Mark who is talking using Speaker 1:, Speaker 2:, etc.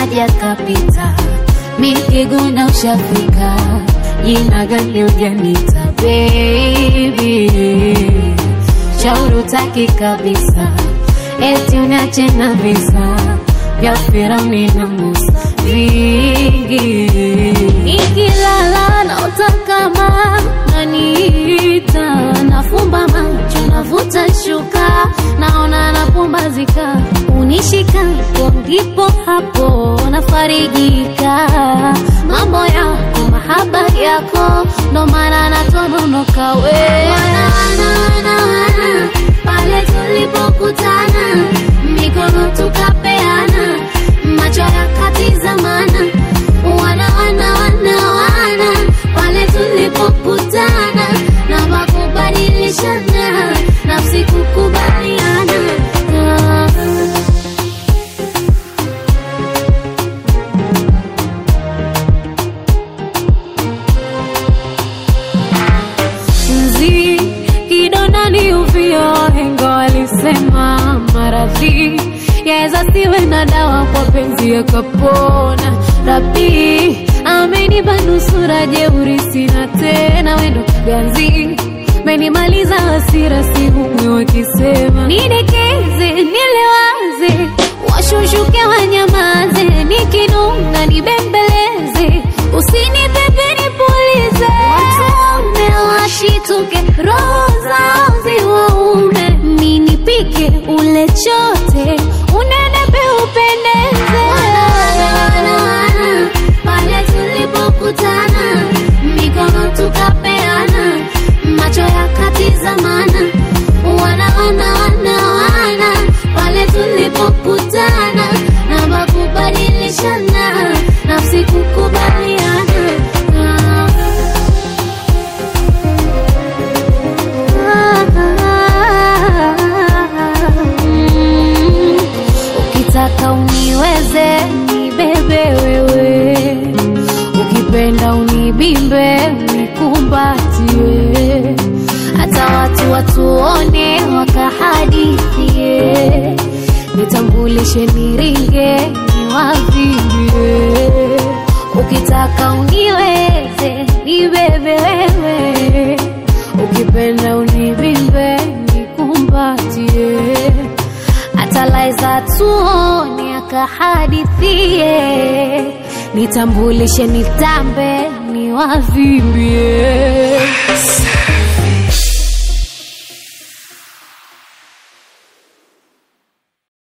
Speaker 1: kaja kapita, mikiguna ushafika, jina gani ujanita baby, shauri utaki kabisa, eti unache na visa vya Firauni na Musa vingi. Nikilala na utakama naniita, nafumba macho navuta shuka, naona napumbazika, unishika ndipo hapo nafarijika. Mambo yako mahaba yako ndo maana natononoka we. Wana pale tulipokutana, mikono tukapeana, macho yakatizamana. Wana pale tulipokutana, na makubadilishana, nafsi kukubaliana. Nzi kidonda ni uvio, hengo walisema maradhi yaeza siwe na dawa, kwa penzi yakapona. Rabi amenipa nusura, jeuri sina tena, wendo ganzi menimaliza hasira, sihumwe wakisema nidekeze nilewaze, washushuke wanyamaze, nikinunga nibembeleze, usinipepe nipulize, watume washituke, roho zao ziwaume, ninipike ule chote, unenepe upendeze. Pale tulipokutana, mikono tukapeana, macho yakatizamana. Wana pale tulipokutana, na makubadilishana, nafsi kukubaliana. Ukitaka uniweze nibebe wewe, ukipenda unibimbe unikumbatie, hata watu watuone wakahadithie, nitambulishe niringe niwavimbie. Ukitaka uniweze nibebe wewe, ukipenda unibimbe unikumbatie, hata laiza tuone akahadithie, nitambulishe nitambe niwavimbie.